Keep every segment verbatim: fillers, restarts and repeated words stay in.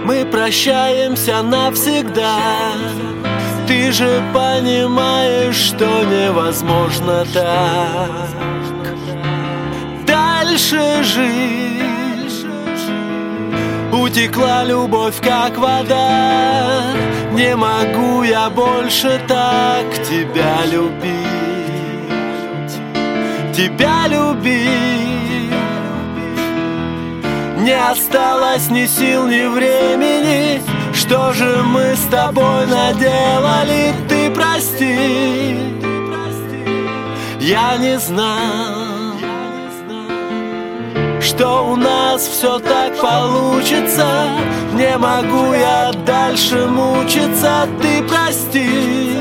Мы прощаемся навсегда. Ты же понимаешь, что невозможно так дальше жить. Утекла любовь, как вода. Не могу я больше так тебя любить. Тебя любить. Не осталось ни сил, ни времени. Что же мы с тобой наделали? Ты прости. Я не знал, что у нас все так получится. Не могу я дальше мучиться. Ты прости.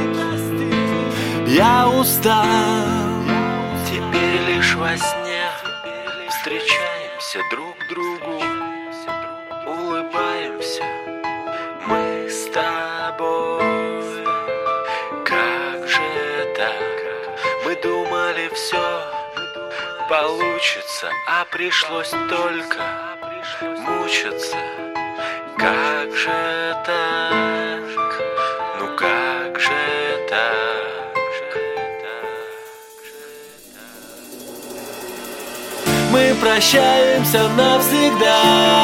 Я устал. Теперь лишь во сне встречаемся друг другу, улыбаемся мы с тобой. Как же так? Мы думали, все получится, а пришлось только мучиться. Как же так? Ну как же так? Мы прощаемся навсегда.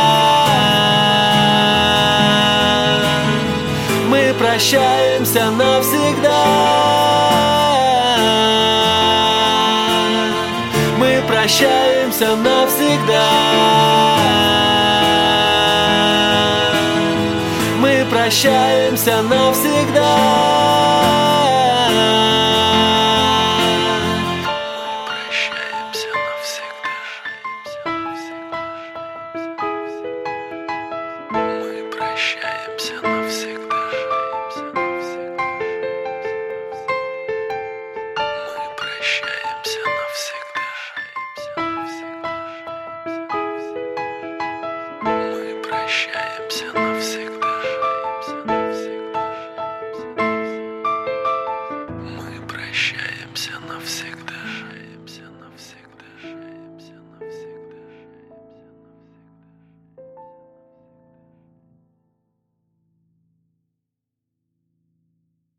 Мы прощаемся навсегда. Мы прощаемся навсегда. Мы прощаемся навсегда.